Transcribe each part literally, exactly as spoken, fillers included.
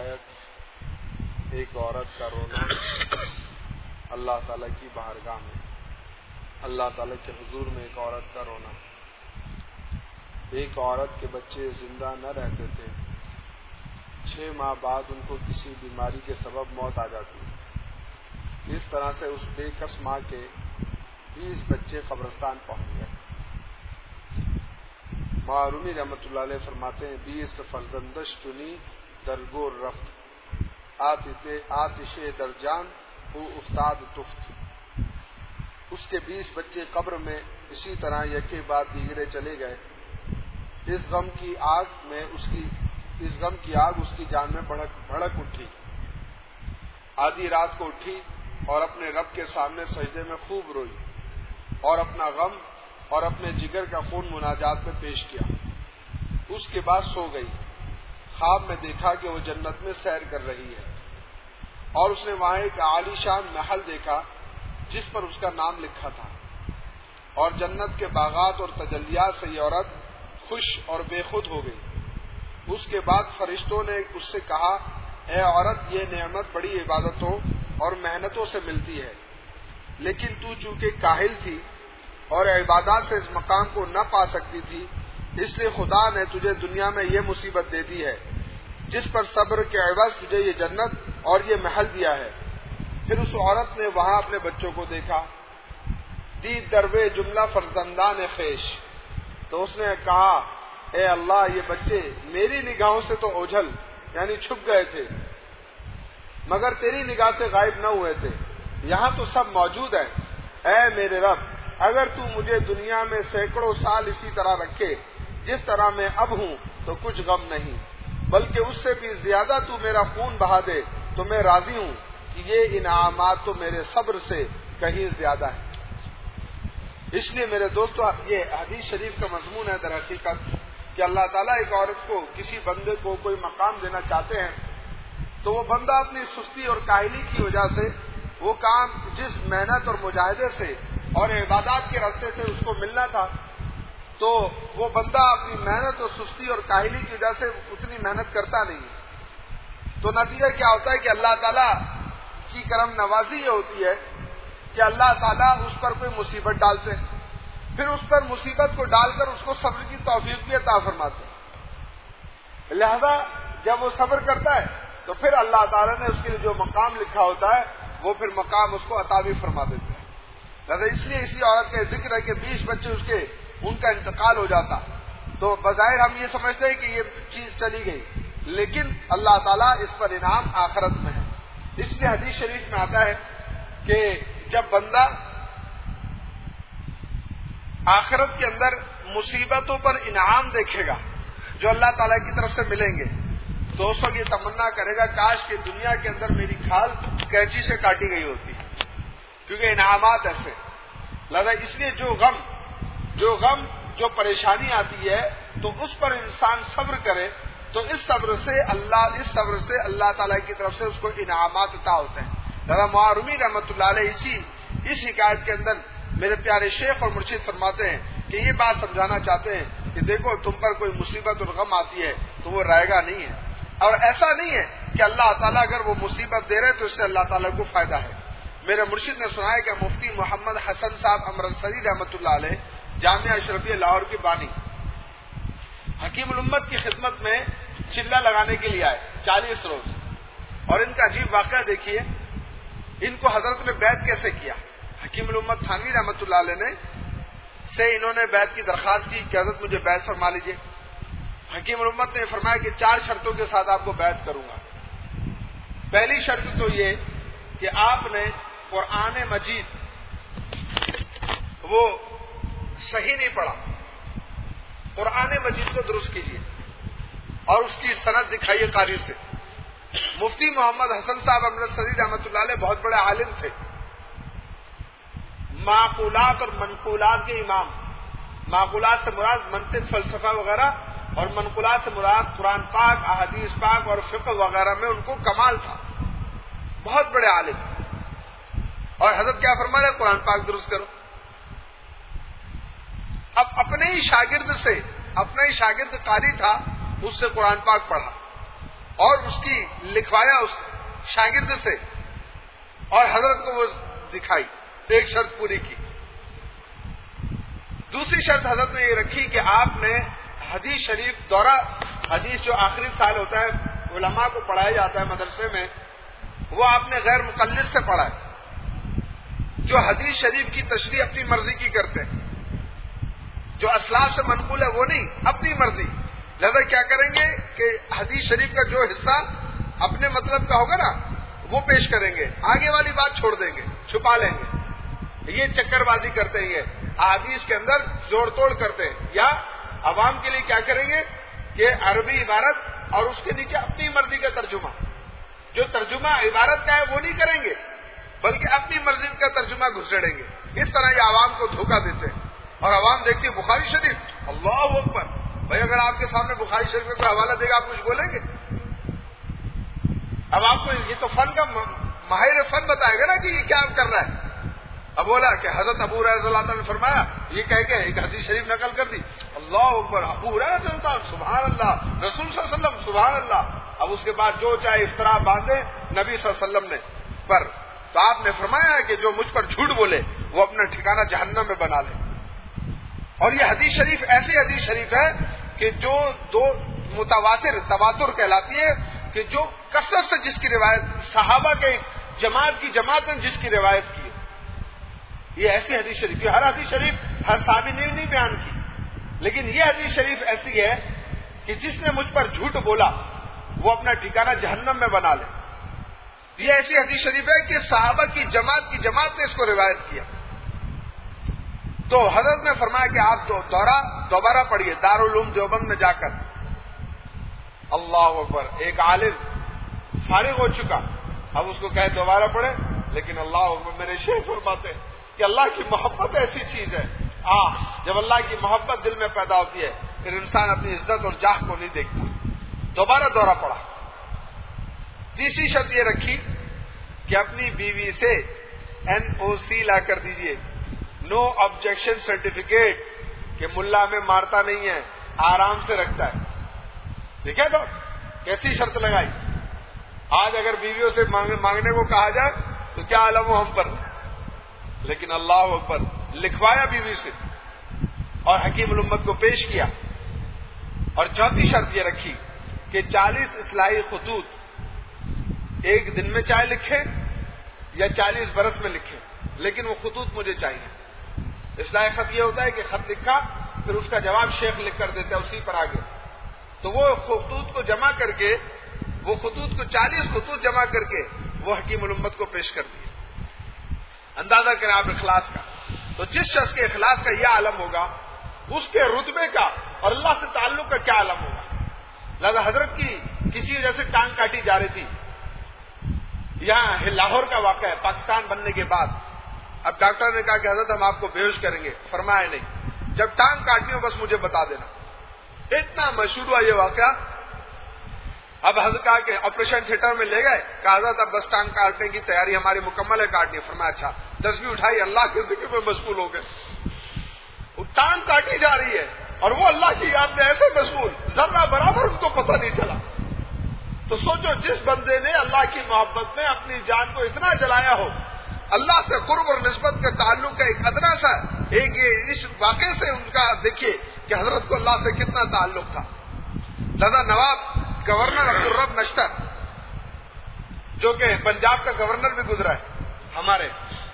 آیت ایک عورت کا رونا اللہ تعالیٰ کی بارگاہ میں، اللہ تعالیٰ کے حضور میں ایک عورت کا رونا۔ ایک عورت کے بچے زندہ نہ رہتے تھے، چھ ماہ بعد ان کو کسی بیماری کے سبب موت آ جاتی۔ اس طرح سے اس بے کس ماں کے بیس بچے قبرستان پہنچ گئے۔ معرومی رحمۃ اللہ علیہ فرماتے ہیں بیس فرزندش چنی درگور رفت آتش درجان او افتاد تفت۔ اس کے بیس بچے قبر میں اسی طرح یکے بعد دیگرے چلے گئے۔ اس غم کی آگ میں اس کی اس غم کی آگ اس کی جان میں بھڑک بھڑک اٹھی۔ آدھی رات کو اٹھی اور اپنے رب کے سامنے سجدے میں خوب روئی اور اپنا غم اور اپنے جگر کا خون مناجات میں پیش کیا۔ اس کے بعد سو گئی۔ خواب میں دیکھا کہ وہ جنت میں سیر کر رہی ہے اور اس نے وہاں ایک عالی شان محل دیکھا جس پر اس کا نام لکھا تھا، اور جنت کے باغات اور تجلیات سے یہ عورت خوش اور بے خود ہو گئی۔ اس کے بعد فرشتوں نے اس سے کہا، اے عورت، یہ نعمت بڑی عبادتوں اور محنتوں سے ملتی ہے، لیکن تو چونکہ کاہل تھی اور عبادات سے اس مقام کو نہ پا سکتی تھی، اس لیے خدا نے تجھے دنیا میں یہ مصیبت دے دی ہے جس پر صبر کے عوض تجھے یہ جنت اور یہ محل دیا ہے۔ پھر اس عورت نے وہاں اپنے بچوں کو دیکھا، دید دروے جملہ فرزندان خیش، تو اس نے کہا، اے اللہ، یہ بچے میری نگاہوں سے تو اوجھل یعنی چھپ گئے تھے مگر تیری نگاہ سے غائب نہ ہوئے تھے، یہاں تو سب موجود ہیں۔ اے میرے رب، اگر تو مجھے دنیا میں سینکڑوں سال اسی طرح رکھے جس طرح میں اب ہوں تو کچھ غم نہیں، بلکہ اس سے بھی زیادہ تو میرا خون بہا دے تو میں راضی ہوں کہ یہ انعامات تو میرے صبر سے کہیں زیادہ ہے۔ اس لیے میرے دوستو، یہ حدیث شریف کا مضمون ہے در حقیقت کہ اللہ تعالیٰ ایک عورت کو، کسی بندے کو کوئی مقام دینا چاہتے ہیں تو وہ بندہ اپنی سستی اور کاہلی کی وجہ سے وہ کام جس محنت اور مجاہدے سے اور عبادات کے راستے سے اس کو ملنا تھا، تو وہ بندہ اپنی محنت اور سستی اور کاہلی کی وجہ سے اتنی محنت کرتا نہیں، تو نتیجہ کیا ہوتا ہے کہ اللہ تعالیٰ کی کرم نوازی یہ ہوتی ہے کہ اللہ تعالیٰ اس پر کوئی مصیبت ڈالتے ہیں، پھر اس پر مصیبت کو ڈال کر اس کو صبر کی توفیق بھی عطا فرماتے ہیں۔ لہذا جب وہ صبر کرتا ہے تو پھر اللہ تعالیٰ نے اس کے لیے جو مقام لکھا ہوتا ہے وہ پھر مقام اس کو عطا بھی فرما دیتے ہیں۔ لہذا اس لیے اسی عورت کا ذکر ہے کہ بیس بچے اس کے ان کا انتقال ہو جاتا تو بظاہر ہم یہ سمجھتے ہیں کہ یہ چیز چلی گئی، لیکن اللہ تعالیٰ اس پر انعام آخرت میں ہے۔ اس لیے حدیث شریف میں آتا ہے کہ جب بندہ آخرت کے اندر مصیبتوں پر انعام دیکھے گا جو اللہ تعالیٰ کی طرف سے ملیں گے تو اس وقت یہ تمنا کرے گا کاش کہ دنیا کے اندر میری کھال کینچی سے کاٹی گئی ہوتی، کیونکہ انعامات ایسے۔ لہذا اس لیے جو غم جو غم جو پریشانی آتی ہے تو اس پر انسان صبر کرے تو اس صبر سے اللہ اس صبر سے اللہ تعالیٰ کی طرف سے اس کو انعامات عطا ہوتے ہیں۔ لہذا معرومی رحمۃ اللہ علیہ اسی اس حکایت کے اندر میرے پیارے شیخ اور مرشد فرماتے ہیں کہ یہ بات سمجھانا چاہتے ہیں کہ دیکھو تم پر کوئی مصیبت اور غم آتی ہے تو وہ رائے گا نہیں ہے، اور ایسا نہیں ہے کہ اللہ تعالیٰ اگر وہ مصیبت دے رہے تو اس سے اللہ تعالیٰ کو فائدہ ہے۔ میرے مرشد نے سنایا کہ مفتی محمد حسن صاحب امرتسری رحمۃ اللہ علیہ جامعہ اشرفیہ لاہور کے بانی حکیم الامت کی خدمت میں چلہ لگانے کے لیے آئے چالیس روز، اور ان کا عجیب واقعہ دیکھیے، ان کو حضرت نے بیعت کیسے کیا۔ حکیم الامت تھانوی رحمۃ اللہ علیہ نے سے انہوں نے بیعت کی درخواست کی کہ حضرت مجھے بیعت فرما لیجیے۔ حکیم الامت نے فرمایا کہ چار شرطوں کے ساتھ آپ کو بیعت کروں گا۔ پہلی شرط تو یہ کہ آپ نے قرآن مجید وہ صحیح نہیں پڑھا، قرآن مجید کو درست کیجیے اور اس کی سند دکھائیے قاری سے۔ مفتی محمد حسن صاحب امرتسری رحمۃ اللہ علیہ بہت بڑے عالم تھے، معقولات اور منقولات کے امام۔ معقولات سے مراد منطق، فلسفہ وغیرہ، اور منقولات سے مراد قرآن پاک، احادیث پاک اور فقہ وغیرہ میں ان کو کمال تھا، بہت بڑے عالم۔ اور حضرت کیا فرما رہے؟ قرآن پاک درست کرو۔ اب اپنے ہی شاگرد سے، اپنا ہی شاگرد قاری تھا، اس سے قرآن پاک پڑھا، اور اس کی لکھوایا اس شاگرد سے اور حضرت کو وہ دکھائی، ایک شرط پوری کی۔ دوسری شرط حضرت نے یہ رکھی کہ آپ نے حدیث شریف دورہ حدیث جو آخری سال ہوتا ہے علماء کو پڑھایا جاتا ہے مدرسے میں، وہ آپ نے غیر مقلد سے پڑھا ہے، جو حدیث شریف کی تشریح اپنی مرضی کی کرتے ہیں، جو اسلاف سے منقول ہے وہ نہیں، اپنی مرضی۔ لہذا کیا کریں گے کہ حدیث شریف کا جو حصہ اپنے مطلب کا ہوگا نا وہ پیش کریں گے، آگے والی بات چھوڑ دیں گے، چھپا لیں گے۔ یہ چکر بازی کرتے ہیں، احادیث کے اندر جوڑ توڑ کرتے ہیں، یا عوام کے لیے کیا کریں گے کہ عربی عبارت اور اس کے نیچے اپنی مرضی کا ترجمہ، جو ترجمہ عبارت کا ہے وہ نہیں کریں گے بلکہ اپنی مرضی کا ترجمہ گھسیڑیں گے۔ اس طرح یہ عوام کو دھوکہ دیتے ہیں، اور عوام دیکھتی ہے بخاری شریف، اللہ اکبر، بھائی اگر آپ کے سامنے بخاری شریف کا کوئی حوالہ دے گا آپ کچھ بولیں گے؟ اب آپ کو یہ تو فن کا ماہر فن بتائے گا نا کہ یہ کیا کر رہا ہے۔ اب بولا کہ حضرت ابو ہریرہ رضی اللہ عنہ نے فرمایا، یہ کہہ کے ایک حدیث شریف نقل کر دی، اللہ اکبر، ابو ہریرہ رضی اللہ عنہ سبحان اللہ، رسول صلی اللہ علیہ وسلم سبحان اللہ۔ اب اس کے بعد جو چاہے افطرا باندھے نبی صلی اللہ علیہ وسلم نے پر، تو آپ نے فرمایا ہے کہ جو مجھ پر جھوٹ بولے وہ اپنا ٹھکانہ جہنم میں بنا لے۔ اور یہ حدیث شریف ایسی حدیث شریف ہے کہ جو دو متواتر تواتر کہلاتی ہے، کہ جو کثرت سے جس کی روایت صحابہ کے جماعت کی جماعت نے جس کی روایت کی، یہ ایسی حدیث شریف، یہ ہر حدیث شریف ہر صحابی نے نہیں بیان کی، لیکن یہ حدیث شریف ایسی ہے کہ جس نے مجھ پر جھوٹ بولا وہ اپنا ٹھکانہ جہنم میں بنا لے۔ یہ ایسی حدیث شریف ہے کہ صحابہ کی جماعت کی جماعت نے اس کو روایت کیا۔ تو حضرت نے فرمایا کہ آپ دورہ دوبارہ پڑھیے دارالعلوم دیوبند میں جا کر۔ اللہ اکبر، ایک عالم فارغ ہو چکا، اب اس کو کہے دوبارہ پڑھے، لیکن اللہ اکبر، میرے شیخ فرماتے ہیں کہ اللہ کی محبت ایسی چیز ہے، آ جب اللہ کی محبت دل میں پیدا ہوتی ہے پھر انسان اپنی عزت اور جاہ کو نہیں دیکھتا۔ دوبارہ دورہ پڑا۔ تیسری شرط یہ رکھی کہ اپنی بیوی سے این او سی لا کر دیجئے، نو آبجیکشن سرٹیفکیٹ، کہ ملا میں مارتا نہیں ہے، آرام سے رکھتا ہے۔ دیکھیں تو کیسی شرط لگائی۔ آج اگر بیویوں سے مانگنے کو کہا جائے تو کیا علم ہو ہم پر، لیکن اللہ اکبر، لکھوایا بیوی سے اور حکیم الامت کو پیش کیا۔ اور چوتھی شرط یہ رکھی کہ چالیس اصلاحی خطوط ایک دن میں چاہے لکھے یا چالیس برس میں لکھے، لیکن وہ خطوط مجھے چاہیے۔ اصلاحی خط یہ ہوتا ہے کہ خط لکھا پھر اس کا جواب شیخ لکھ کر دیتا ہے اسی پر آگے، تو وہ خطوط کو جمع کر کے، وہ خطوط کو چالیس خطوط جمع کر کے وہ حکیم الامت کو پیش کر دیے۔ اندازہ کریں آپ اخلاص کا، تو جس شخص کے اخلاص کا یہ عالم ہوگا اس کے رتبے کا اور اللہ سے تعلق کا کیا عالم ہوگا۔ لہذا حضرت کی کسی وجہ سے ٹانگ کاٹی جا رہی تھی، یہاں لاہور کا واقعہ ہے پاکستان بننے کے بعد۔ اب ڈاکٹر نے کہا کہ حضرت ہم آپ کو بے ہوش کریں گے، فرمایا نہیں، جب ٹانگ کاٹنی ہو بس مجھے بتا دینا۔ اتنا مشہور ہوا یہ واقعہ۔ اب حضرت کہا کہ آپریشن تھیٹر میں لے گئے، کہا حضرت اب بس ٹانگ کاٹنے کی تیاری ہماری مکمل ہے، کاٹنی ہے۔ فرمایا اچھا، تصویر اٹھائی، اللہ کے ذکر میں مشغول ہو گئے۔ وہ ٹانگ کاٹی جا رہی ہے اور وہ اللہ کی یاد میں ایسے مشغول، ذرہ برابر ان کو پتہ نہیں چلا۔ تو سوچو جس بندے نے اللہ کی محبت میں اپنی جان کو اتنا جلایا ہو، اللہ سے قرب اور نسبت کے تعلق کا ایک ادنا سا ایک اس واقعے سے ان کا دیکھیے کہ حضرت کو اللہ سے کتنا تعلق تھا۔ لہذا نواب گورنر عبدالرب نشتر، جو کہ پنجاب کا گورنر بھی گزرا ہے ہمارے،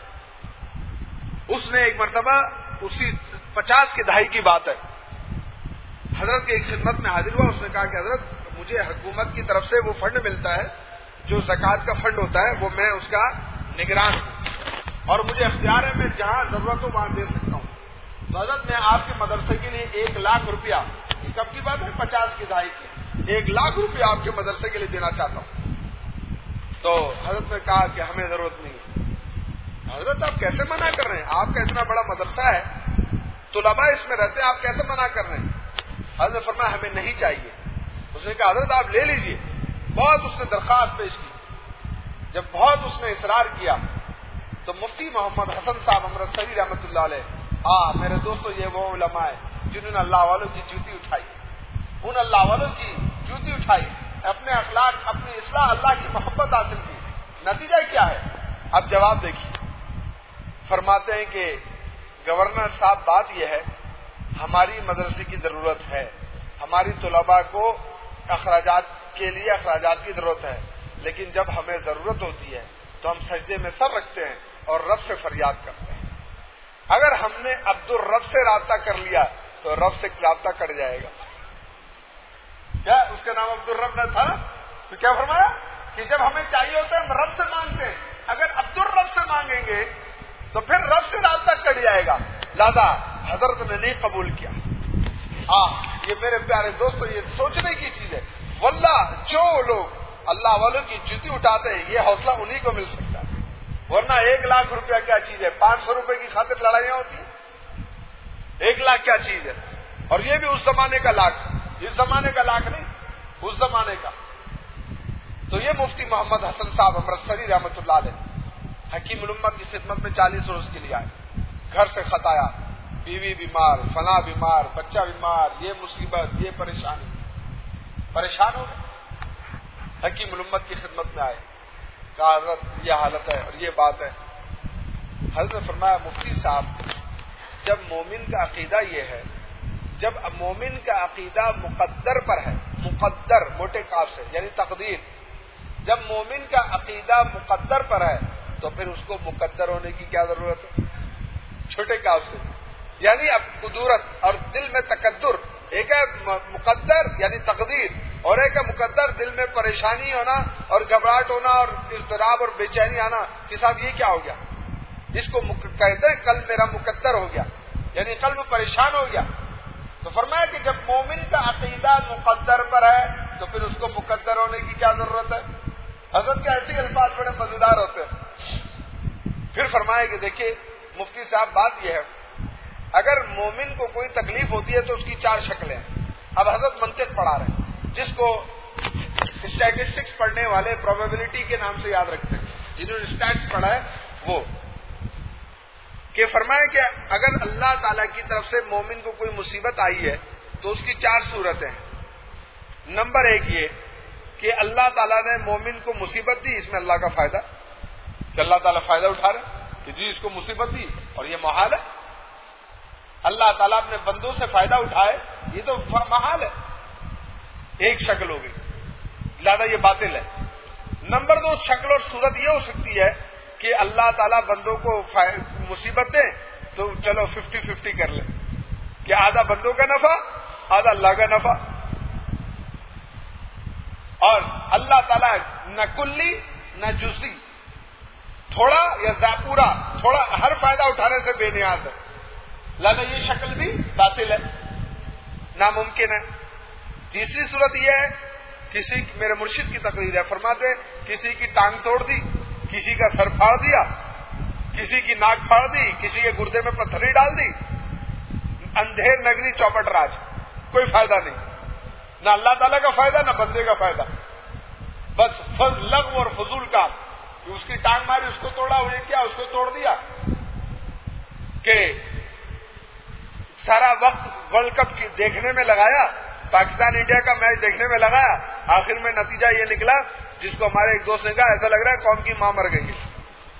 اس نے ایک مرتبہ اسی پچاس کی دہائی کی بات ہے، حضرت کی ایک خدمت میں حاضر ہوا۔ اس نے کہا کہ حضرت مجھے حکومت کی طرف سے وہ فنڈ ملتا ہے جو زکوٰۃ کا فنڈ ہوتا ہے، وہ میں اس کا نگران ہوں اور مجھے اختیار ہے میں جہاں ضرورت ہو وہاں دے سکتا ہوں۔ تو حضرت میں آپ کے مدرسے کے لیے ایک لاکھ روپیہ، یہ کب کی بات ہے؟ پچاس کی دہائی کی، ایک لاکھ روپیہ آپ کے مدرسے کے لیے دینا چاہتا ہوں۔ تو حضرت نے کہا کہ ہمیں ضرورت نہیں ہے۔ حضرت آپ کیسے منع کر رہے ہیں؟ آپ کا اتنا بڑا مدرسہ ہے، طلباء اس میں رہتے ہیں، آپ کیسے منع کر رہے ہیں؟ حضرت نے فرمایا ہمیں نہیں چاہیے۔ اس نے کہا حضرت آپ لے لیجئے۔ بہت اس نے درخواست پیش کی، جب بہت اس نے اصرار کیا تو مفتی محمد حسن صاحب امرتسری رحمۃ اللہ علیہ، آ میرے دوستو یہ وہ علماء ہیں جنہوں نے اللہ والوں کی جوتی اٹھائی، ان اللہ والوں کی جوتی اٹھائی اپنے اخلاق اپنی اصلاح اللہ کی محبت حاصل کی. نتیجہ کیا ہے؟ اب جواب دیکھیے. فرماتے ہیں کہ گورنر صاحب بات یہ ہے ہماری مدرسے کی ضرورت ہے, ہماری طلباء کو اخراجات کے لیے اخراجات کی ضرورت ہے, لیکن جب ہمیں ضرورت ہوتی ہے تو ہم سجدے میں سر رکھتے ہیں اور رب سے فریاد کرتے ہیں. اگر ہم نے عبد الرب سے رابطہ کر لیا تو رب سے رابطہ کٹ جائے گا. کیا اس کا نام عبد الرب نہ تھا؟ تو کیا فرمایا کہ جب ہمیں چاہیے ہوتا ہے ہم رب سے مانگتے ہیں, اگر عبد الرب سے مانگیں گے تو پھر رب سے رابطہ کٹ جائے گا. لہذا حضرت نے نہیں قبول کیا. ہاں یہ میرے پیارے دوستو یہ سوچنے کی چیز ہے. واللہ جو لوگ اللہ والوں کی جوتی اٹھاتے ہیں یہ حوصلہ انہی کو مل سکتا ہے, ورنہ ایک لاکھ روپیہ کیا چیز ہے؟ پانچ سو روپے کی خاطر لڑائیاں ہوتی ہیں. ایک لاکھ کیا چیز ہے؟ اور یہ بھی اس زمانے کا لاکھ, اس زمانے کا لاکھ نہیں, اس زمانے کا. تو یہ مفتی محمد حسن صاحب امرتسری رحمۃ اللہ علیہ حکیم الامت کی خدمت میں چالیس روز کے لیے آئے. گھر سے خط آیا, بیوی بیمار, فلاں بیمار, بچہ بیمار, یہ مصیبت, یہ پریشانی. پریشان ہو گئے, حکیم الامت کی خدمت میں آئے. کہا حضرت یہ حالت ہے اور یہ بات ہے. حضرت نے فرمایا مفتی صاحب جب مومن کا عقیدہ یہ ہے, جب مومن کا عقیدہ مقدر پر ہے, مقدر موٹے کاف سے یعنی تقدیر, جب مومن کا عقیدہ مقدر پر ہے تو پھر اس کو مقدر ہونے کی کیا ضرورت ہے؟ چھوٹے کاف سے یعنی اب قدرت اور دل میں تقدر. ایک ہے مقدر یعنی تقدیر اور ایک ہے مقدر دل میں پریشانی ہونا اور گھبراہٹ ہونا اور اضطراب اور بے چینی آنا کہ صاحب یہ کیا ہو گیا. اس کو کہتے ہیں قلب میرا مقدر ہو گیا, یعنی قلب پریشان ہو گیا. تو فرمایا کہ جب مومن کا عقیدہ مقدر پر ہے تو پھر اس کو مقدر ہونے کی کیا ضرورت ہے. حضرت کے ایسے الفاظ بڑے مزیدار ہوتے ہیں. پھر فرمایا کہ دیکھیے مفتی صاحب بات یہ ہے اگر مومن کو کوئی تکلیف ہوتی ہے تو اس کی چار شکلیں ہیں. اب حضرت منطق پڑھا رہے ہیں جس کو اسٹیٹسٹکس پڑھنے والے پروبیبلٹی کے نام سے یاد رکھتے ہیں, جنہوں نے اسٹیٹس پڑھا ہے وہ, کہ فرمائے کہ اگر اللہ تعالیٰ کی طرف سے مومن کو کوئی مصیبت آئی ہے تو اس کی چار صورتیں ہیں. نمبر ایک یہ کہ اللہ تعالیٰ نے مومن کو مصیبت دی, اس میں اللہ کا فائدہ کہ اللہ تعالیٰ فائدہ اٹھا رہے کہ جی اس کو مصیبت دی اور یہ محال ہے. اللہ تعالیٰ اپنے بندوں سے فائدہ اٹھائے یہ تو محال ہے. ایک شکل ہو گئی, لہذا یہ باطل ہے. نمبر دو شکل اور صورت یہ ہو سکتی ہے کہ اللہ تعالیٰ بندوں کو مصیبت دے تو چلو ففٹی ففٹی کر لیں کہ آدھا بندوں کا نفع آدھا اللہ کا نفع, اور اللہ تعالیٰ نہ کلی نہ جزئی, تھوڑا یا پورا, تھوڑا ہر فائدہ اٹھانے سے بے نیاز ہے. لہذا یہ شکل بھی باطل ہے, ناممکن ہے. تیسری صورت یہ ہے کسی میرے مرشد کی تقریر ہے, فرماتے کسی کی ٹانگ توڑ دی, کسی کا سر پھاڑ دیا, کسی کی ناک پھاڑ دی, کسی کے گردے میں پتھری ڈال دی, اندھیر نگری چوپٹ راج, کوئی فائدہ نہیں, نہ اللہ تعالیٰ کا فائدہ نہ بندے کا فائدہ, بس لغو اور فضول کام. اس کی ٹانگ ماری, اس کو توڑا, وہ کیا اس کو توڑ دیا, کہ سارا وقت ورلڈ کپ دیکھنے میں لگایا, پاکستان انڈیا کا میچ دیکھنے میں لگایا, آخر میں نتیجہ یہ نکلا جس کو ہمارے ایک دوست نے کہا ایسا لگ رہا ہے قوم کی ماں مر گئی ہے.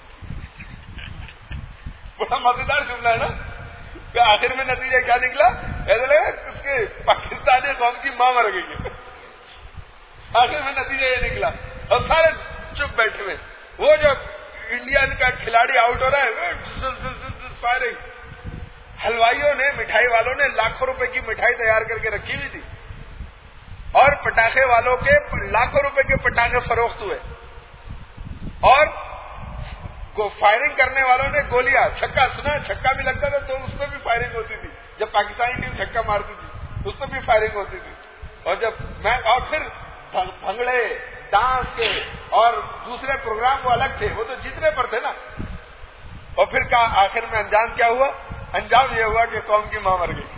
بڑا مزیدار جملہ ہے نا, کہ آخر میں نتیجہ کیا نکلا, ایسا لگ رہا ہے اس کے پاکستانی قوم کی ماں مر گئی ہے. آخر میں نتیجہ یہ نکلا اور سارے چپ بیٹھے ہوئے. وہ جو انڈیا کا کھلاڑی آؤٹ ہو رہا ہے فائرنگ, حلوائیوں نے مٹھائی والوں نے لاکھوں روپے کی مٹھائی تیار کر کے رکھی ہوئی تھی اور پٹاخے والوں کے لاکھوں روپے کے پٹاخے فروخت ہوئے, اور فائرنگ کرنے والوں نے گولیاں, چھکا سنا چھکا بھی لگتا تھا تو اس پہ بھی فائرنگ ہوتی تھی, جب پاکستانی ٹیم چھکا مارتی تھی اس پہ بھی فائرنگ ہوتی تھی. اور جب میں اور پھر بھنگڑے ڈانس کے اور دوسرے پروگرام وہ الگ تھے, وہ تو جیتنے پر تھے نا. اور پھر کہا آخر میں انجام کیا ہوا, انجام یہ ہوا کہ قوم کی ماں مر گئی.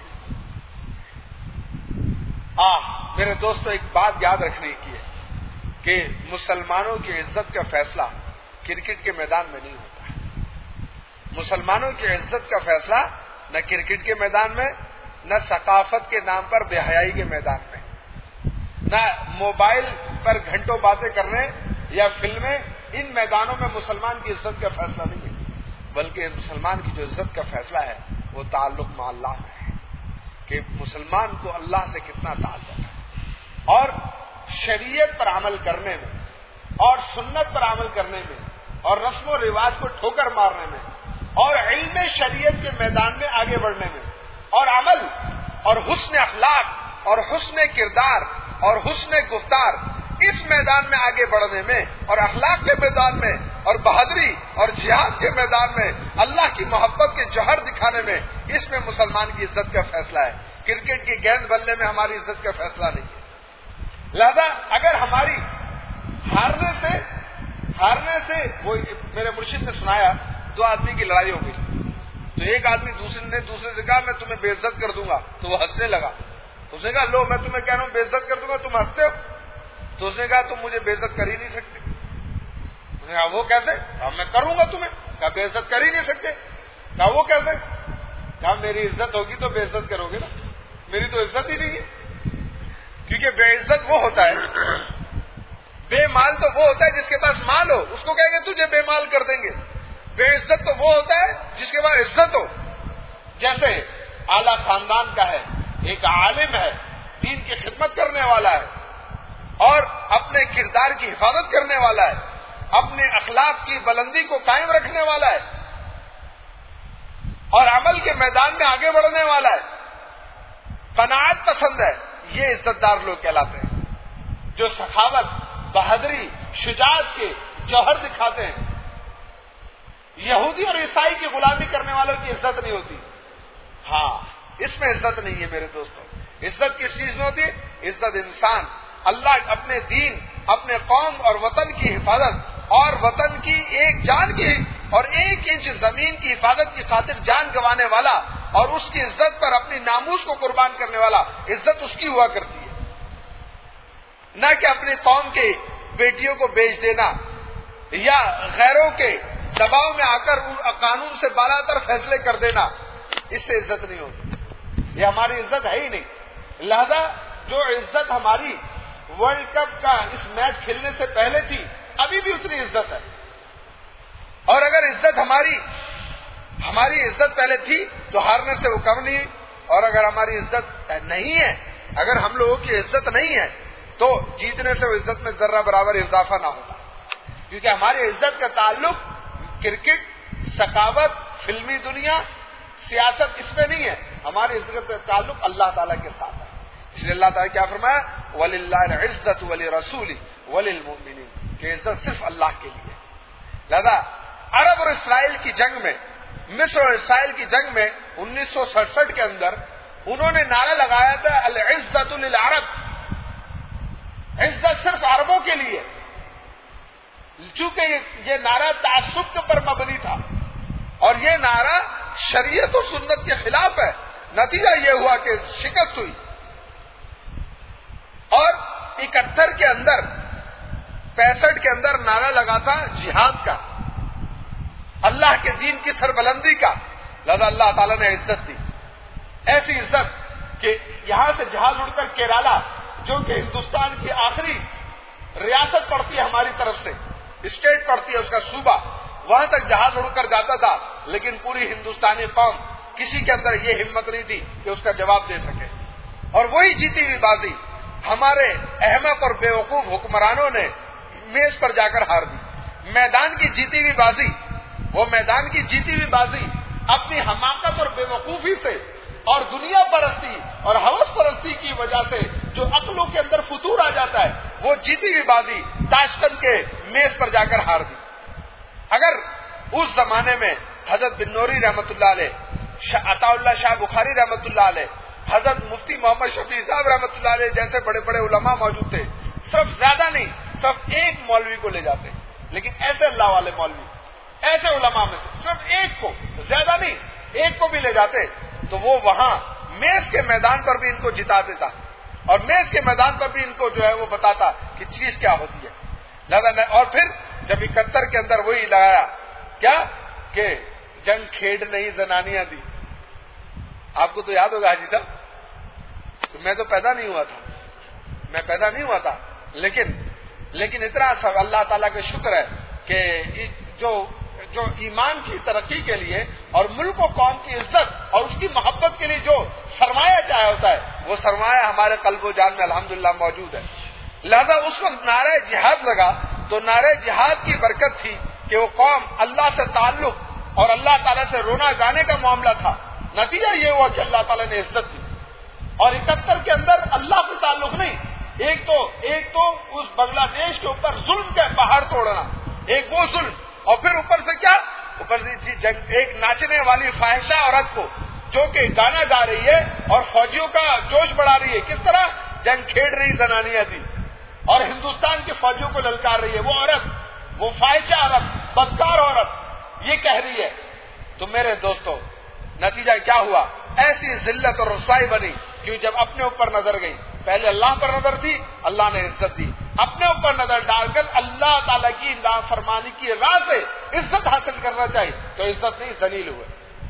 آ میرے دوستو ایک بات یاد رکھنے کی ہے کہ مسلمانوں کی عزت کا فیصلہ کرکٹ کے میدان میں نہیں ہوتا ہے. مسلمانوں کی عزت کا فیصلہ نہ کرکٹ کے میدان میں, نہ ثقافت کے نام پر بے حیائی کے میدان میں, نہ موبائل پر گھنٹوں باتیں کرنے یا فلمیں، ان میدانوں میں مسلمان کی عزت کا فیصلہ نہیں ہے، بلکہ مسلمان کی جو عزت کا فیصلہ ہے وہ تعلق مع اللہ میں ہے کہ مسلمان کو اللہ سے کتنا تعلق ہے، اور شریعت پر عمل کرنے میں اور سنت پر عمل کرنے میں اور رسم و رواج کو ٹھوکر مارنے میں اور علم شریعت کے میدان میں آگے بڑھنے میں اور عمل اور حسن اخلاق اور حسن کردار اور حسن گفتار، اس میدان میں آگے بڑھنے میں اور اخلاق کے میدان میں اور بہادری اور جہاد کے میدان میں اللہ کی محبت کے جوہر دکھانے میں، اس میں مسلمان کی عزت کا فیصلہ ہے۔ کرکٹ کی گیند بلنے میں ہماری عزت کا فیصلہ نہیں ہے۔ لہذا اگر ہماری ہارنے سے ہارنے سے وہ میرے مرشد نے سنایا، دو آدمی کی لڑائی ہو گئی تو ایک آدمی دوسرے نے دوسرے سے کہا میں تمہیں بے عزت کر دوں گا، تو وہ ہنسنے لگا۔ اس نے کہا لو میں تمہیں کہہ رہا ہوں بے عزت کر دوں گا، تم ہنستے ہو؟ تو اس نے کہا تم مجھے بے عزت کر ہی نہیں سکتے۔ اس نے کہا وہ کیسے؟ کہا میں کروں گا تمہیں۔ کہا بے عزت کر ہی نہیں سکتے۔ کہا وہ کیسے؟ کہا میری عزت ہوگی تو بے عزت کرو گے نا، میری تو عزت ہی نہیں ہے۔ کیونکہ بے عزت وہ ہوتا ہے، بے مال تو وہ ہوتا ہے جس کے پاس مال ہو، اس کو کہیں گے تجھے بے مال کر دیں گے۔ بے عزت تو وہ ہوتا ہے جس کے پاس عزت ہو، جیسے اعلیٰ خاندان کا ہے، ایک عالم ہے، دین کی خدمت کرنے والا ہے اور اپنے کردار کی حفاظت کرنے والا ہے، اپنے اخلاق کی بلندی کو قائم رکھنے والا ہے اور عمل کے میدان میں آگے بڑھنے والا ہے، قناعت پسند ہے، یہ عزت دار لوگ کہلاتے ہیں، جو سخاوت، بہادری، شجاعت کے جوہر دکھاتے ہیں۔ یہودی اور عیسائی کی غلامی کرنے والوں کی عزت نہیں ہوتی۔ ہاں، اس میں عزت نہیں ہے میرے دوستوں۔ عزت کس چیز میں ہوتی ہے؟ عزت انسان اللہ اپنے دین، اپنے قوم اور وطن کی حفاظت اور وطن کی ایک جان کی اور ایک انچ زمین کی حفاظت کی خاطر جان گنوانے والا اور اس کی عزت پر اپنی ناموس کو قربان کرنے والا، عزت اس کی ہوا کرتی ہے، نہ کہ اپنی قوم کے بیٹیوں کو بیچ دینا یا غیروں کے دباؤ میں آ کر قانون سے بالاتر فیصلے کر دینا، اس سے عزت نہیں ہوتی۔ یہ ہماری عزت ہے ہی نہیں۔ لہذا جو عزت ہماری ورلڈ کپ کا اس میچ کھیلنے سے پہلے تھی، ابھی بھی اتنی عزت ہے، اور اگر عزت ہماری ہماری عزت پہلے تھی تو ہارنے سے وہ کم نہیں، اور اگر ہماری عزت نہیں ہے، اگر ہم لوگوں کی عزت نہیں ہے تو جیتنے سے وہ عزت میں ذرہ برابر اضافہ نہ ہوتا، کیونکہ ہماری عزت کا تعلق کرکٹ، سخاوت، فلمی دنیا، سیاست اس میں نہیں ہے، ہماری عزت کا تعلق اللہ تعالیٰ کے ساتھ ہے۔ اس لیے اللہ تعالیٰ کیا فرمایا؟ وَلِلَّهِ الْعِزَّةُ وَلِرَسُولِهِ وَلِلْمُؤْمِنِينَ، کہ عزت صرف اللہ کے لیے۔ لہذا عرب اور اسرائیل کی جنگ میں، مصر اور اسرائیل کی جنگ میں انیس سو سڑسٹھ کے اندر انہوں نے نعرہ لگایا تھا العزت للعرب، عزت صرف عربوں کے لیے، چونکہ یہ نعرہ تعصب پر مبنی تھا اور یہ نعرہ شریعت و سنت کے خلاف ہے۔ نتیجہ یہ ہوا کہ شکست ہوئی، اور اکہتر کے اندر پینسٹھ کے اندر نعرہ لگا تھا جہاد کا، اللہ کے دین کی سربلندی کا۔ لہذا اللہ تعالیٰ نے عزت دی، ایسی عزت کہ یہاں سے جہاز اڑ کر کیرالا، جو کہ ہندوستان کی آخری ریاست پڑتی ہے ہماری طرف سے، اسٹیٹ پڑتی ہے اس کا صوبہ، وہاں تک جہاز اڑ کر جاتا تھا، لیکن پوری ہندوستانی قوم کسی کے اندر یہ ہمت نہیں تھی کہ اس کا جواب دے سکے، اور وہی جیتی ہوئی بازی ہمارے احمق اور بیوقوف حکمرانوں نے میز پر جا کر ہار دی۔ میدان کی جیتی ہوئی بازی، وہ میدان کی جیتی ہوئی بازی اپنی حماقت اور بیوقوفی سے اور دنیا پرستی اور ہوس پرستی کی وجہ سے جو عقلوں کے اندر فتور آ جاتا ہے، وہ جیتی ہوئی بازی تاشکند کے میز پر جا کر ہار دی۔ اگر اس زمانے میں حضرت بن نوری رحمۃ اللہ علیہ، عطا اللہ شاہ بخاری رحمۃ اللہ علیہ، حضرت مفتی محمد شفیع صاحب رحمۃ اللہ علیہ جیسے بڑے بڑے علماء موجود تھے، صرف زیادہ نہیں، صرف ایک مولوی کو لے جاتے، لیکن ایسے اللہ والے مولوی، ایسے علماء میں سے صرف ایک کو، زیادہ نہیں، ایک کو بھی لے جاتے تو وہ وہاں میز کے میدان پر بھی ان کو جتا دیتا، اور میز کے میدان پر بھی ان کو جو ہے وہ بتاتا کہ چیز کیا ہوتی ہے۔ لہذا اور پھر جب اکہتر کے اندر وہی لگایا کیا کہ جنگ کھیڑ نہیں زنانیاں دی، آپ کو تو یاد ہوگا حاجی صاحب، تو میں تو پیدا نہیں ہوا تھا، میں پیدا نہیں ہوا تھا، لیکن لیکن اتنا سب اللہ تعالیٰ کا شکر ہے کہ جو جو ایمان کی ترقی کے لیے اور ملک و قوم کی عزت اور اس کی محبت کے لیے جو سرمایہ چاہیے ہوتا ہے، وہ سرمایہ ہمارے قلب و جان میں الحمدللہ موجود ہے. لہذا اس وقت نعرہ جہاد لگا تو نعرہ جہاد کی برکت تھی کہ وہ قوم اللہ سے تعلق اور اللہ تعالیٰ سے رونا گانے کا معاملہ تھا. نتیجہ یہ ہوا کہ اللہ تعالیٰ نے عزت دی. اور اکہتر کے اندر اللہ سے تعلق نہیں، ایک تو ایک تو اس بنگلہ دیش کے اوپر ظلم کا پہاڑ توڑنا، ایک وہ ظلم، اور پھر اوپر سے کیا، اوپر سے جنگ، ایک ناچنے والی فاحشہ عورت کو جو کہ گانا گا رہی ہے اور فوجیوں کا جوش بڑھا رہی ہے. کس طرح جنگ کھیڑ رہی زنانیاں تھی اور ہندوستان کے فوجیوں کو للکار رہی ہے. وہ عورت، وہ فاحشہ عورت، بدکار عورت یہ کہہ رہی ہے. تو میرے دوستو نتیجہ کیا ہوا؟ ایسی ذلت اور رسوائی بنی کیوں جب اپنے اوپر نظر گئی. پہلے اللہ پر نظر تھی، اللہ نے عزت دی. اپنے اوپر نظر ڈال کر اللہ تعالیٰ کی نافرمانی کی راہ سے عزت حاصل کرنا چاہیے تو عزت نہیں، ذلیل ہوئے.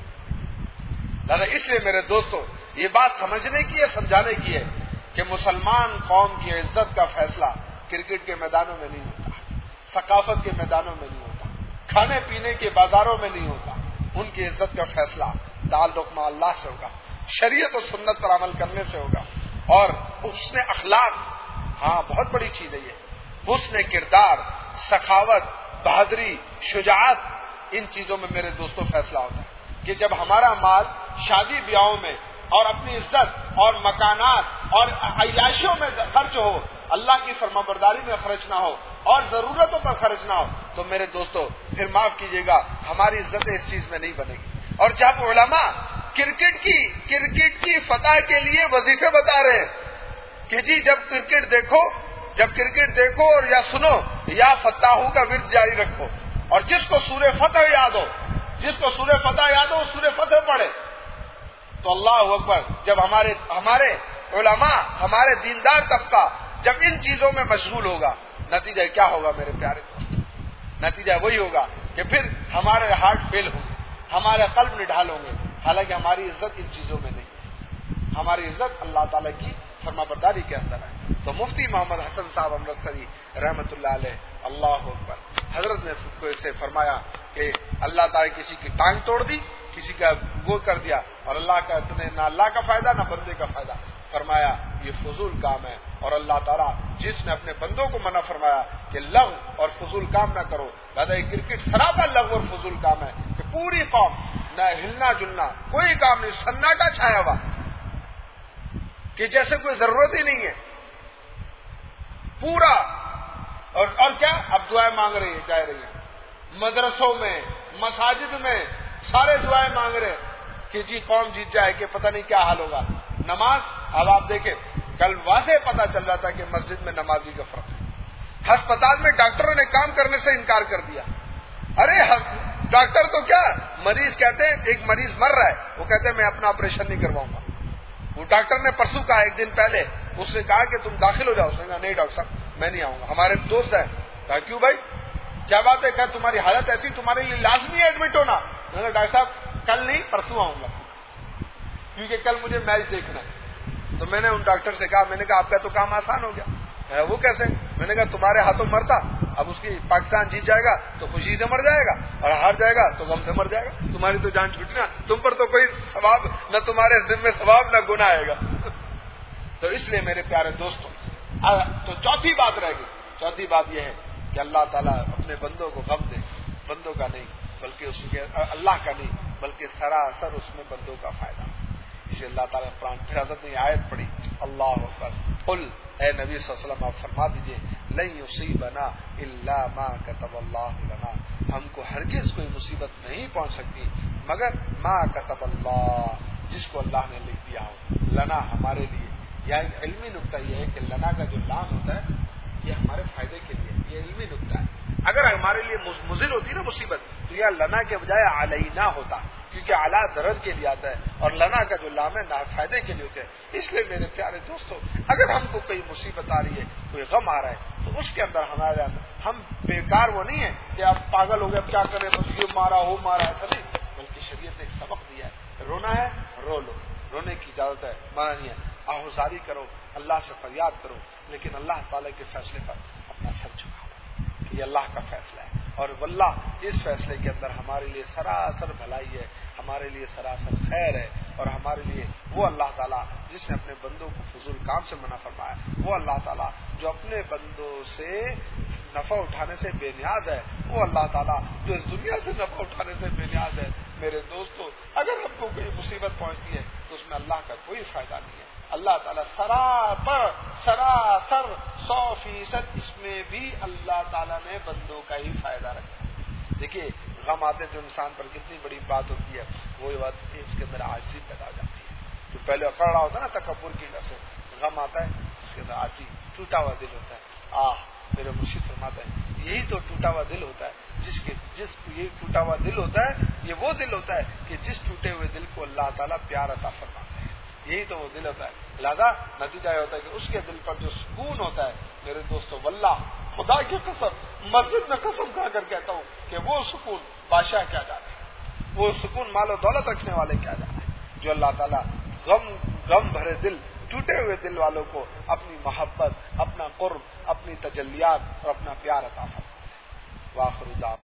دادا اس لیے میرے دوستو یہ بات سمجھنے کی ہے، سمجھانے کی ہے کہ مسلمان قوم کی عزت کا فیصلہ کرکٹ کے میدانوں میں نہیں ہوتا، ثقافت کے میدانوں میں نہیں ہوتا، کھانے پینے کے بازاروں میں نہیں ہوتا. ان کی عزت کا فیصلہ تعلق مع اللہ سے ہوگا، شریعت و سنت پر عمل کرنے سے ہوگا. اور حسن اخلاق، ہاں بہت بڑی چیز ہے یہ. حسن کردار، سخاوت، بہادری، شجاعت، ان چیزوں میں میرے دوستوں فیصلہ ہوتا ہے کہ جب ہمارا مال شادی بیاہوں میں اور اپنی عزت اور مکانات اور عیاشیوں میں خرچ ہو، اللہ کی فرما برداری میں خرچ نہ ہو اور ضرورتوں پر خرچ نہ ہو، تو میرے دوستو پھر معاف کیجیے گا ہماری عزت اس چیز میں نہیں بنے گی. اور جب علماء کرکٹ کی کرکٹ کی فتح کے لیے وظیفے بتا رہے ہیں کہ جی جب کرکٹ دیکھو جب کرکٹ دیکھو اور یا سنو یا فتحوں کا ورد جاری رکھو، اور جس کو سورہ فتح یاد ہو جس کو سورہ فتح یاد ہو سورہ فتح پڑھے. تو اللہ اکبر، جب ہمارے ہمارے علماء ہمارے دیندار طبقہ جب ان چیزوں میں مشغول ہوگا، نتیجہ کیا ہوگا میرے پیارے دوست؟ نتیجہ وہی ہوگا کہ پھر ہمارے ہارٹ فیل ہوں گے، ہمارے قلب نڈھال ہوں گے. حالانکہ ہماری عزت ان چیزوں میں نہیں، ہماری عزت اللہ تعالیٰ کی فرما برداری کے اندر ہے. تو مفتی محمد حسن صاحب امرتسری رحمۃ اللہ علیہ، اللہ اکبر، حضرت نے سے فرمایا کہ اللہ تعالیٰ کسی کی ٹانگ توڑ دی، کسی کا وہ کر دیا، اور اللہ کا نہ اللہ کا فائدہ نہ بندے کا فائدہ. فرمایا یہ فضول کام ہے، اور اللہ تعالیٰ جس نے اپنے بندوں کو منع فرمایا کہ لغو اور فضول کام نہ کرو، دادا یہ کرکٹ سراپا لغو اور فضول کام ہے کہ پوری قوم نہ ہلنا جلنا، کوئی کام نہیں، سناٹا چھایا ہوا کہ جیسے کوئی ضرورت ہی نہیں ہے پورا. اور اور کیا اب دعائیں مانگ رہی ہے، جا رہی ہے مدرسوں میں مساجد میں سارے دعائیں مانگ رہے کہ جی قوم جیت جائے، کہ پتہ نہیں کیا حال ہوگا. نماز اب آپ دیکھیں کل واضح پتہ چل رہا تھا کہ مسجد میں نمازی کا فرق ہے. ہسپتال میں ڈاکٹروں نے کام کرنے سے انکار کر دیا. ارے ڈاکٹر تو کیا، مریض کہتے ہیں ایک مریض مر رہا ہے، وہ کہتے ہیں میں اپنا آپریشن نہیں کرواؤں گا. وہ ڈاکٹر نے پرسوں کہا، ایک دن پہلے اس نے کہا کہ تم داخل ہو جاؤ. اس نے کہا نہیں ڈاکٹر صاحب میں نہیں آؤں گا. ہمارے دوست ہے، کہا کیوں بھائی کیا بات ہے؟ کہ تمہاری حالت ایسی تمہارے لیے لازمی ہے ایڈمٹ ہونا. میں نے کہا ڈاکٹر صاحب کل نہیں پرسوں آؤں گا کیونکہ کل مجھے میچ دیکھنا ہے. تو میں نے ان ڈاکٹر سے کہا، میں نے کہا آپ کا تو کام آسان ہو گیا. وہ کیسے؟ میں نے کہا تمہارے ہاتھوں مرتا، اب اس کی پاکستان جیت جائے گا تو خوشی سے مر جائے گا، اور ہار جائے گا تو غم سے مر جائے گا. تمہاری تو جان چھوٹی نا، تم پر تو کوئی ثواب نہ، تمہارے ذمہ ثواب نہ گناہ آئے گا. تو اس لیے میرے پیارے دوستوں تو چوتھی بات رہ گئی. چوتھی بات یہ ہے کہ اللہ تعالیٰ اپنے بندوں کو غم دے، بندوں کا نہیں بلکہ اس کے اللہ کا نہیں بلکہ سراسر اس میں بندوں کا فائدہ. اسے اللہ تعالیٰ قرآن پھر حضرت نے آیت پڑھی، اللہ اکبر، قل اے نبی صلی اللہ علیہ وسلم آپ فرما دیجئے لن یصیبنا الا ما کتب اللہ لنا، ہم کو ہرگز کوئی مصیبت نہیں پہنچ سکتی مگر ما کتب اللہ، جس کو اللہ نے لکھ دیا ہو، لنا ہمارے لیے. یعنی علمی نقطہ یہ ہے کہ لنا کا جو لام ہوتا ہے یہ ہمارے فائدے کے لیے، یہ علمی نقطہ ہے. اگر ہمارے لیے مضر ہوتی نا مصیبت تو یہ لنا کے بجائے علینا ہوتا، کیونکہ اعلیٰ درج کے لیے آتا ہے، اور لنا کا جو لام ہے نہ فائدے کے لیے ہوتا ہے. اس لیے میرے پیارے دوستوں اگر ہم کو کوئی مصیبت آ رہی ہے، کوئی غم آ رہا ہے، تو اس کے اندر ہمارے اندر ہم بیکار وہ نہیں ہے کہ آپ پاگل ہو گئے اب کیا کریں، بس یہ مارا ہو مارا، ایسا نہیں، بلکہ شریعت نے ایک سبق دیا ہے، رونا ہے رو لو، رونے کی اجازت ہے، منع نہیں ہے. آہوزاری کرو، اللہ سے فریاد کرو، لیکن اللہ تعالیٰ کے فیصلے پر اپنا سر جھکاؤ کہ یہ اللہ کا فیصلہ ہے، اور واللہ اس فیصلے کے اندر ہمارے لیے سراسر بھلائی ہے، ہمارے لیے سراسر خیر ہے، اور ہمارے لیے وہ اللہ تعالیٰ جس نے اپنے بندوں کو فضول کام سے منع فرمایا، وہ اللہ تعالیٰ جو اپنے بندوں سے نفع اٹھانے سے بے نیاز ہے، وہ اللہ تعالیٰ جو اس دنیا سے نفع اٹھانے سے بے نیاز ہے۔ میرے دوستو، اگر ہم کو کوئی مصیبت پہنچتی ہے تو اس میں اللہ کا کوئی فائدہ نہیں ہے، اللہ تعالیٰ سراپر سراسر سو فیصد اس میں بھی اللہ تعالیٰ نے بندوں کا ہی فائدہ رکھا۔ دیکھیے غم آتے تو انسان پر کتنی بڑی بات ہوتی ہے، وہی بات اس کے اندر عاجزی پیدا ہو جاتی ہے، جو پہلے اکڑ رہا ہوتا ہے نا تکبر کی وجہ سے، غم آتا ہے اس کے اندر عاجزی، ٹوٹا ہوا دل ہوتا ہے۔ آہ میرے مرشد فرماتے ہیں یہی تو ٹوٹا ہوا دل ہوتا ہے، جس کے جس یہ ٹوٹا ہوا دل ہوتا ہے، یہ وہ دل ہوتا ہے کہ جس ٹوٹے ہوئے دل کو اللہ تعالیٰ پیار عطا فرماتا ہے، یہی تو وہ دل ہوتا ہے۔ لہذا نتیجہ یہ ہوتا ہے کہ اس کے دل پر جو سکون ہوتا ہے، میرے دوستو واللہ خدا کی قسم مسجد میں قسم کھا کر کہتا ہوں کہ وہ سکون بادشاہ کیا جانا ہے، وہ سکون مال و دولت رکھنے والے کیا جانا ہے، جو اللہ تعالیٰ غم غم بھرے دل، ٹوٹے ہوئے دل والوں کو اپنی محبت، اپنا قرب، اپنی تجلیات اور اپنا پیار عطا فرماتا ہے۔ وآخر دعوانا